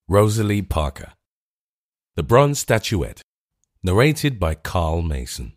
Rosalie Parker. The Bronze Statuette. Narrated by Carl Mason.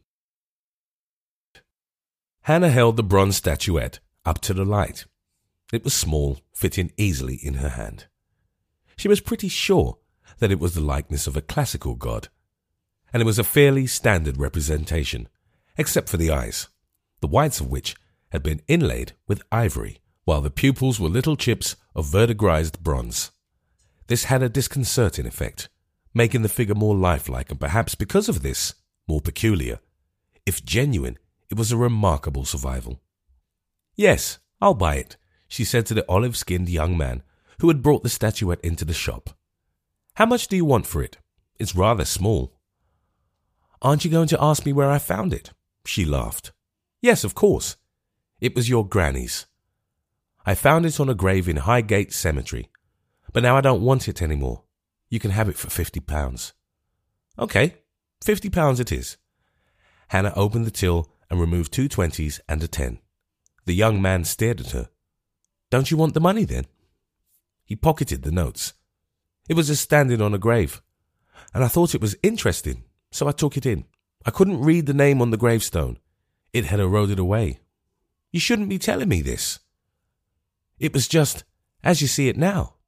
Hannah held the bronze statuette up to the light. It was small, fitting easily in her hand. She was pretty sure that it was the likeness of a classical god, and it was a fairly standard representation, except for the eyes, the whites of which had been inlaid with ivory, while the pupils were little chips of verdigrised bronze. This had a disconcerting effect, making the figure more lifelike and perhaps because of this, more peculiar. If genuine, it was a remarkable survival. "Yes, I'll buy it," she said to the olive-skinned young man who had brought the statuette into the shop. "How much do you want for it? It's rather small." "Aren't you going to ask me where I found it?" She laughed. "Yes, of course. It was your granny's. I found it on a grave in Highgate Cemetery, but now I don't want it anymore. You can have it for £50. "Okay, £50 it is." Hannah opened the till and removed 2 20s and a 10. The young man stared at her. "Don't you want the money then?" He pocketed the notes. "It was just standing on a grave, and I thought it was interesting, so I took it in. I couldn't read the name on the gravestone. It had eroded away. You shouldn't be telling me this. It was just as you see it now."